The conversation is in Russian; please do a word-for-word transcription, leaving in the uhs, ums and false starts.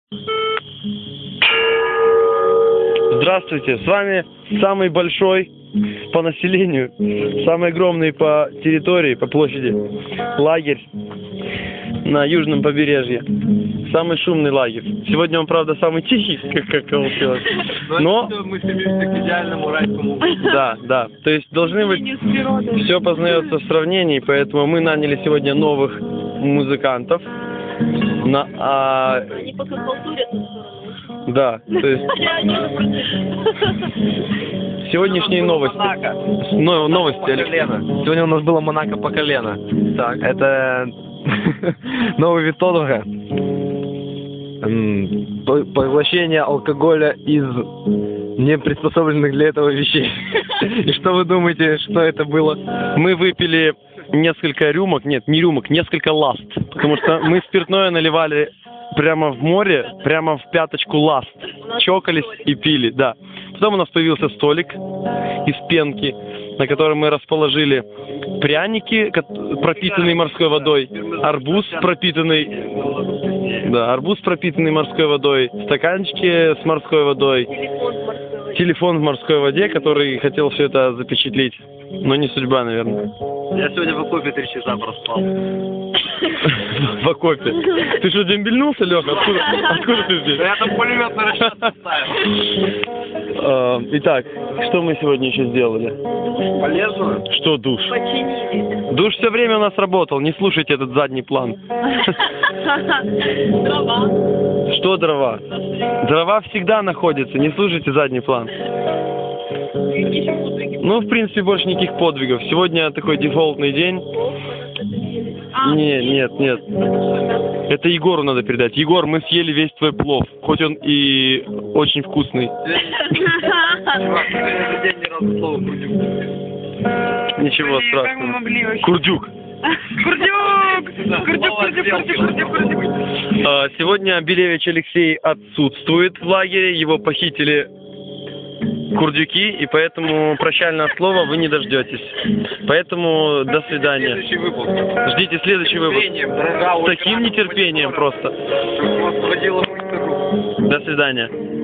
Здравствуйте, с вами самый большой по населению, самый огромный по территории, по площади лагерь на южном побережье. Самый шумный лагерь. Сегодня он, правда, самый тихий, как, как кому сказать. Но мы стремимся к идеальному райскому. Да, да. То есть должны быть... Все познается в сравнении, поэтому мы наняли сегодня новых музыкантов. На, а... Они пока халтурят. Да, то есть... Сегодняшние новости. Но, новости, Лена. Сегодня у нас было Монако по колено. Так. Это новый вид тодора. Поглощение алкоголя из неприспособленных для этого вещей. И что вы думаете, что это было? Мы выпили несколько рюмок, нет, не рюмок, несколько ласт. Потому что мы спиртное наливали прямо в море, прямо в пяточку ласт. Чокались и пили, да. Потом у нас появился столик из пенки, на котором мы расположили пряники, пропитанные морской водой, арбуз, пропитанный, да, арбуз, пропитанный морской водой, стаканчики с морской водой, телефон в морской воде, который хотел все это запечатлеть, но не судьба, наверное. Я сегодня в окопе три часа проспал. В окопе? Ты что, дембельнулся, Леха? Откуда, откуда ты здесь? Я там пулеметный расчет ставил. Итак, что мы сегодня еще сделали? Полезно? Что душ? Починили. Душ все время у нас работал, не слушайте этот задний план. Дрова. Что дрова? Дрова всегда находятся, не слушайте задний план. Ну, в принципе, больше никаких подвигов. Сегодня такой дефолтный день. Не, нет, нет. Это Егору надо передать. Егор, мы съели весь твой плов, хоть он и очень вкусный. Ничего страшного. Курдюк. Курдюк! Курдюк, курдюк, курдюк, курдюк, курдюк. Сегодня Белевич Алексей отсутствует в лагере, его похитили курдюки, и поэтому прощальное слово вы не дождетесь. Поэтому до свидания. Следующий выпуск. Ждите следующий выпуск. С таким нетерпением просто. До свидания.